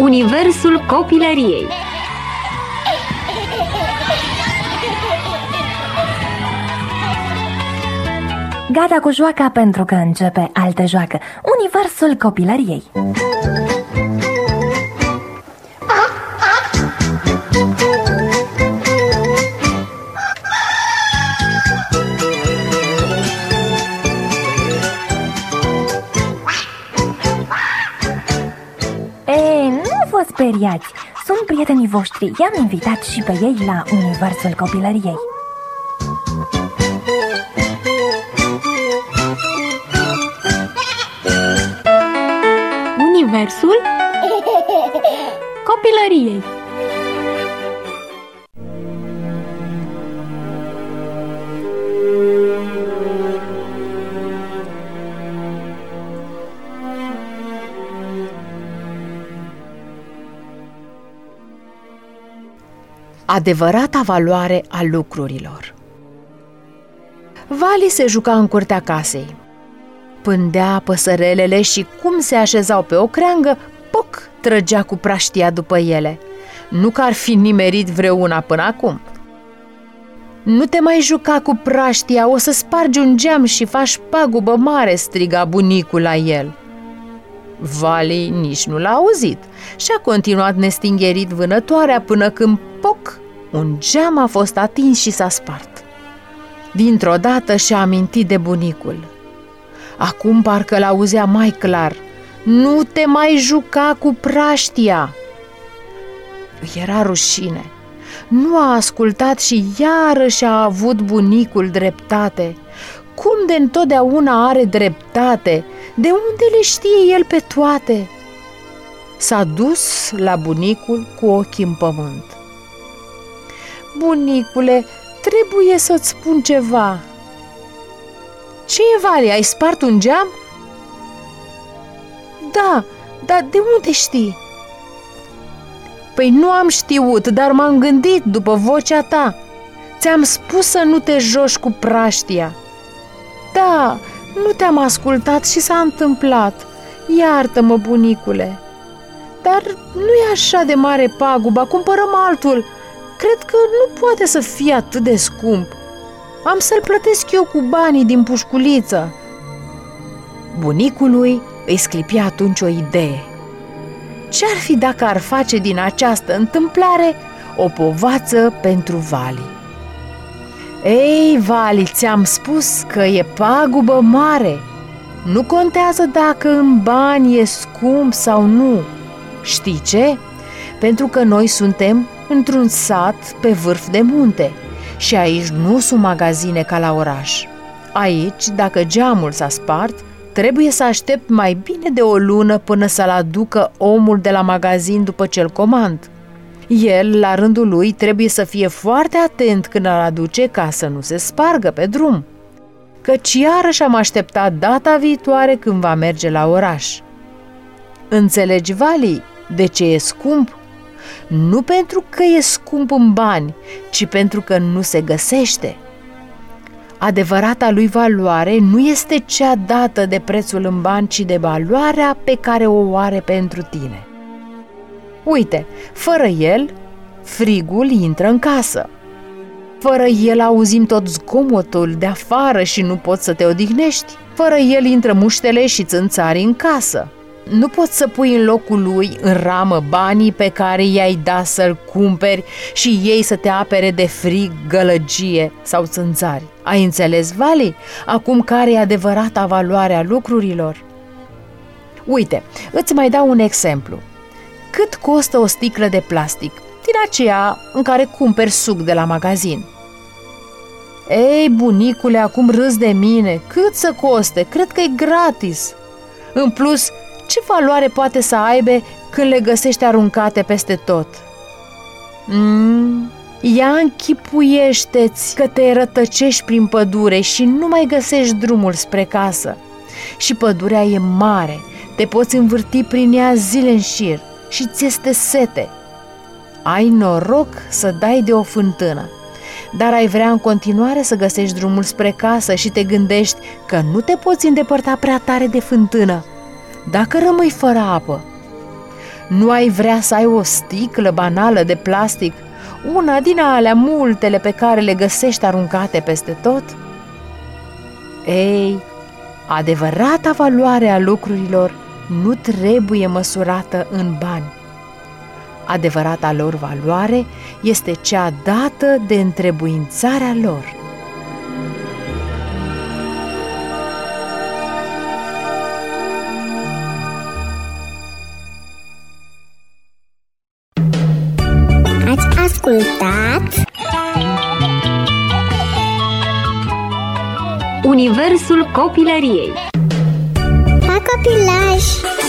universul copilăriei. Gata cu joaca pentru că începe altă joacă, universul copilăriei. Nu vă speriați, sunt prietenii voștri, i-am invitat și pe ei la universul copilăriei. Universul copilăriei. Adevărata valoare a lucrurilor. Vali se juca în curtea casei. Pândea păsărelele și cum se așezau pe o creangă, poc, trăgea cu praștia după ele. Nu că ar fi nimerit vreuna până acum. Nu te mai juca cu praștia, o să spargi un geam și faci pagubă mare, striga bunicul la el. Vali nici nu l-a auzit și-a continuat nestingherit vânătoarea până când, poc, un geam a fost atins și s-a spart. Dintr-o dată și-a amintit de bunicul. Acum parcă l-auzea mai clar. Nu te mai juca cu praștia! Îi era rușine. Nu a ascultat și iarăși a avut bunicul dreptate. Cum de întotdeauna are dreptate? De unde le știe el pe toate? S-a dus la bunicul cu ochii în pământ. Bunicule, trebuie să-ți spun ceva. Ce e, Vali, ai spart un geam? Da, dar de unde știi? Păi nu am știut, dar m-am gândit după vocea ta. Ți-am spus să nu te joci cu praștia. Da, nu te-am ascultat și s-a întâmplat. Iartă-mă, bunicule. Dar nu e așa de mare paguba, cumpărăm altul. Cred că nu poate să fie atât de scump. Am să-l plătesc eu cu banii din pușculiță. Bunicului îi sclipi atunci o idee. Ce-ar fi dacă ar face din această întâmplare o povață pentru Vali? Ei, Vali, ți-am spus că e pagubă mare. Nu contează dacă în bani e scump sau nu. Știi ce? Pentru că noi suntem într-un sat pe vârf de munte și aici nu sunt magazine ca la oraș. Aici, dacă geamul s-a spart, trebuie să aștept mai bine de o lună până să-l aducă omul de la magazin după ce-l comand. El, la rândul lui, trebuie să fie foarte atent când îl aduce ca să nu se spargă pe drum, căci iarăși am așteptat data viitoare când va merge la oraș. Înțelegi, Vali, de ce e scump? Nu pentru că e scump în bani, ci pentru că nu se găsește. Adevărata lui valoare nu este cea dată de prețul în bani, ci de valoarea pe care o are pentru tine. Uite, fără el, frigul intră în casă. Fără el auzim tot zgomotul de afară și nu poți să te odihnești. Fără el intră muștele și țânțarii în casă. Nu poți să pui în locul lui în ramă banii pe care i-ai dat să-l cumperi și ei să te apere de frig, gălăgie sau țânțari. Ai înțeles, Vali? Acum care e adevărata valoare a lucrurilor? Uite, îți mai dau un exemplu. Cât costă o sticlă de plastic, din aceea în care cumperi suc de la magazin? Ei, bunicule, acum râzi de mine. Cât să coste? Cred că e gratis. În plus, ce valoare poate să aibă când le găsești aruncate peste tot? Ia închipuiește-ți că te rătăcești prin pădure și nu mai găsești drumul spre casă. Și pădurea e mare, te poți învârti prin ea zile în șir și ți este sete. Ai noroc să dai de o fântână, dar ai vrea în continuare să găsești drumul spre casă și te gândești că nu te poți îndepărta prea tare de fântână dacă rămâi fără apă. Nu ai vrea să ai o sticlă banală de plastic, una din alea multele pe care le găsești aruncate peste tot? Ei, adevărata valoare a lucrurilor nu trebuie măsurată în bani. Adevărata lor valoare este cea dată de întrebuințarea lor. Ați ascultat Universul copilăriei. La copilaj!